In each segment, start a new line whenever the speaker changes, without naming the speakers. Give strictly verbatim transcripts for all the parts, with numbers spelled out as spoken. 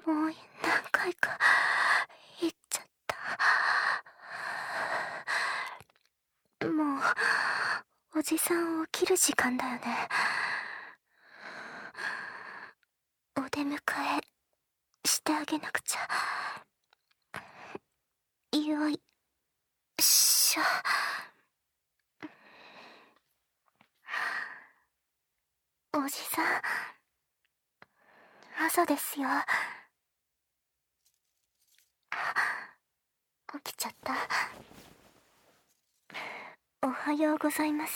もう何回か言っちゃった。もうおじさん起きる時間だよね。お出迎えしてあげなくちゃ。よいしょ。おじさん、朝ですよ。起きちゃった。おはようございます。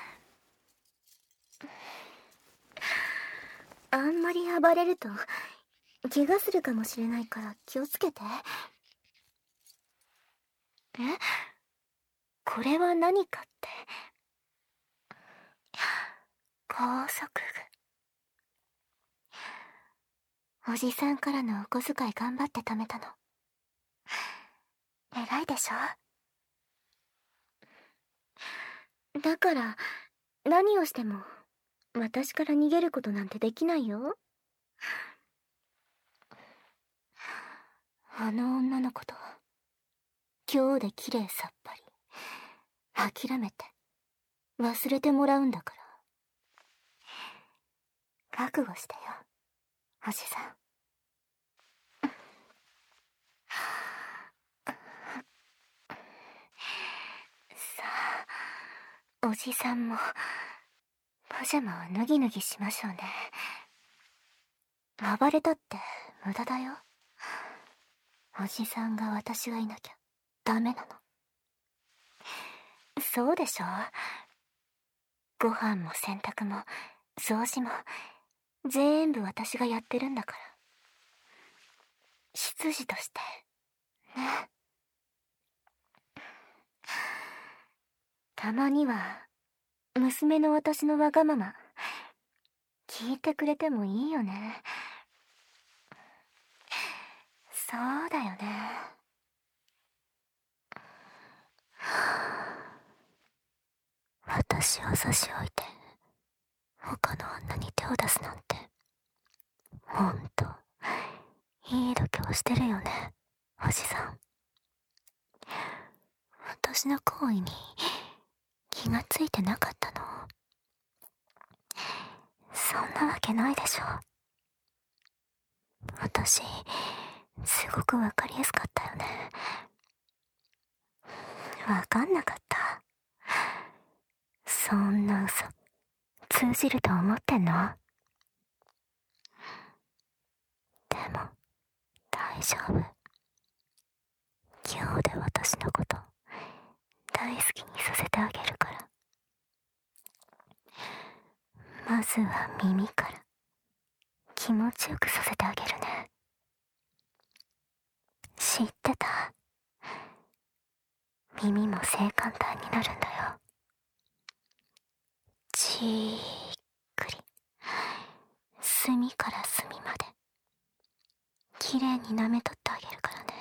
あんまり暴れると怪我するかもしれないから気をつけて。え？これは何かって。高速具。おじさんからのお小遣い頑張って貯めたの。偉いでしょ？だから何をしても私から逃げることなんてできないよ。あの女の子と今日で綺麗さっぱり諦めて忘れてもらうんだから。覚悟してよ、おじさん。さあ、おじさんもパジャマを脱ぎ脱ぎしましょうね。暴れたって無駄だよ。おじさんが私がいなきゃダメなの。そうでしょ？ご飯も洗濯も掃除も全部私がやってるんだから。執事としてね。たまには娘の私のわがまま聞いてくれてもいいよね。そうだよね。私を差し置いて他の女に手を出すなんてほんといい度胸してるよね、おじさん。私の行為に気がついてなかったの？そんなわけないでしょ。私すごくわかりやすかったよね。わかんなかった？そんな嘘通じると思ってんの？でも大丈夫。今日で私のこと大好きにさせてあげるから。まずは耳から気持ちよくさせてあげるね。知ってた？耳も性感帯になるんだよ。じーっくり隅から隅まできれいに舐めとってあげるからね。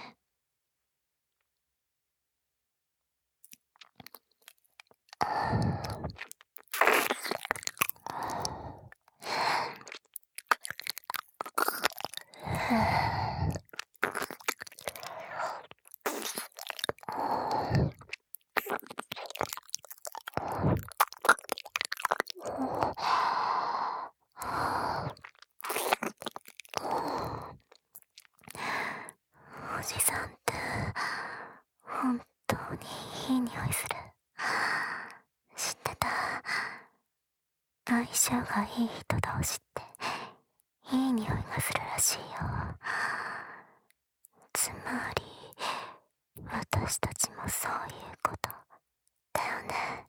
おじさんって本当にいい匂いする。知ってた？相性がいい人同士っていい匂いがするらしいよ。つまり私たちもそういうことだよね。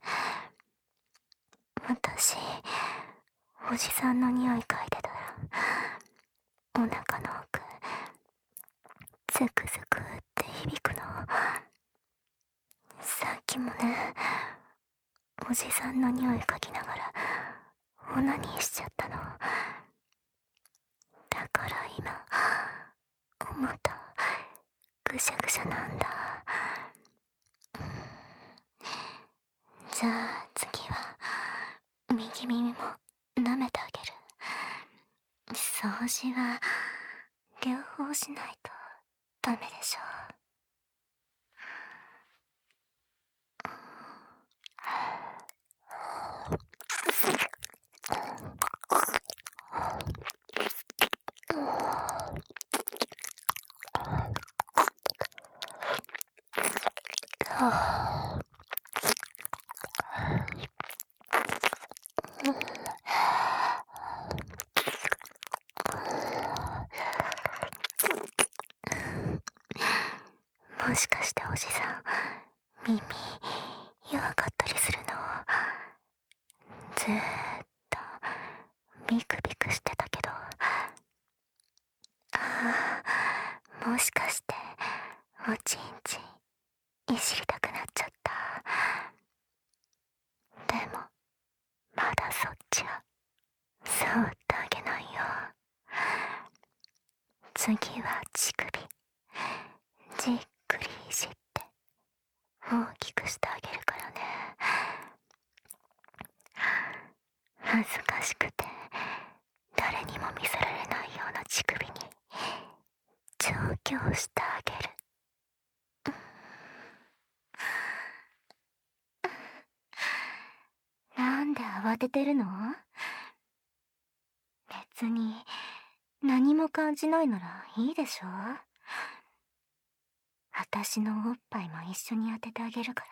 私おじさんの匂い嗅いでたらお腹の奥ズクズクって響くの。さっきもね、おじさんの匂い嗅ぎながらオナニーしちゃったの。だから今思った。ぐしゃぐしゃなんだ。じゃあ次は右耳も舐めてあげる。掃除は両方しないとダメでしょ。もしかしておじさん、耳弱かったりするの？ずーっとビクビクしてたけど。ああ、もしかしておちんちんいじりたくなっちゃった。でもまだそっちは触ってあげないよ。次は乳首じっくりいじって大きくしてあげるからね。恥ずかしくて誰にも見せられないような乳首に調教してあげる。なんで慌ててるの？別に何も感じないならいいでしょ。私のおっぱいも一緒に当ててあげるから、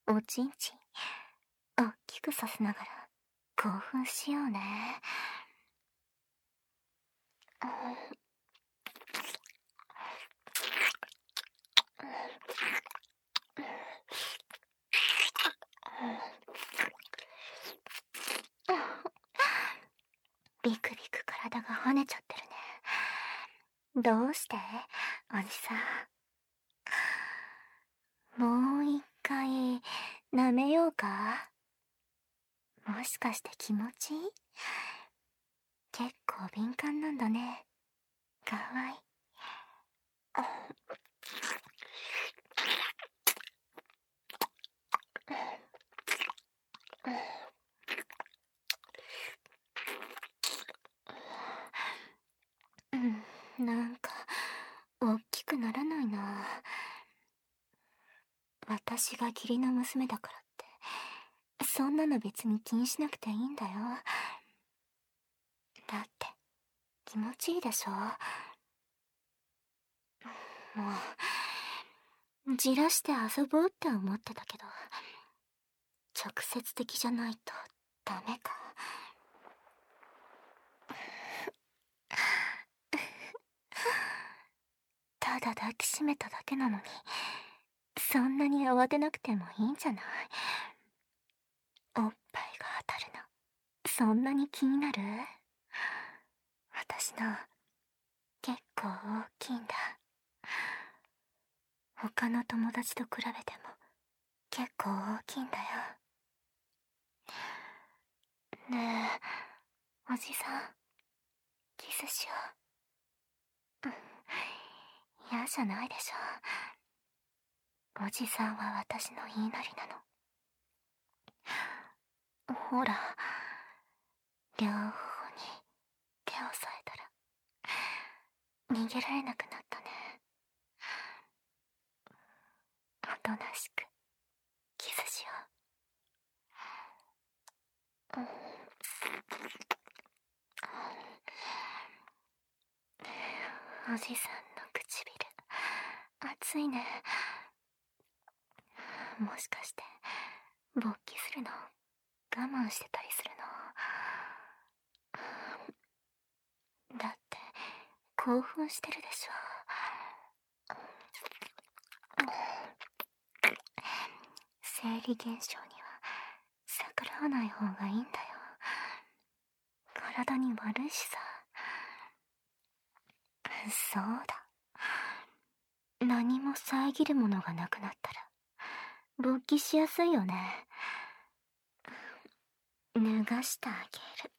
おちんちん大きくさせながら興奮しようね。ビクビク体が跳ねちゃってるね。どうしておじさん。もう一回舐めようか？もしかして気持ちいい？結構敏感なんだね。かわいい。うん、なんか大きくならないな。私が義理の娘だからってそんなの別に気にしなくていいんだよ。だって気持ちいいでしょ。もうじらして遊ぼうって思ってたけど、直接的じゃないとダメか。ただ抱きしめただけなのにそんなに慌てなくてもいいんじゃない？おっぱいが当たるのそんなに気になる？私の結構大きいんだ。他の友達と比べても結構大きいんだよ。ねえおじさん、キスしよう。うん、嫌じゃないでしょ。おじさんは私の言いなりなの。ほら、両方に手を添えたら逃げられなくなったね。おとなしくキスしよう。うん、おじさんの唇熱いね。もしかして勃起するの我慢してたりするの？だって興奮してるでしょ。生理現象には逆らわない方がいいんだよ。体に悪いしさ。そうだ、何も遮るものがなくなったら勃起しやすいよね。脱がしてあげる。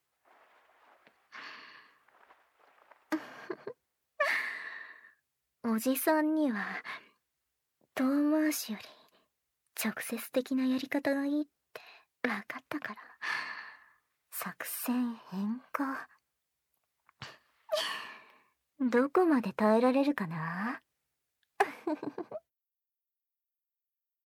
おじさんには遠回しより直接的なやり方がいいって分かったから作戦変更。 どこまで耐えられるかな。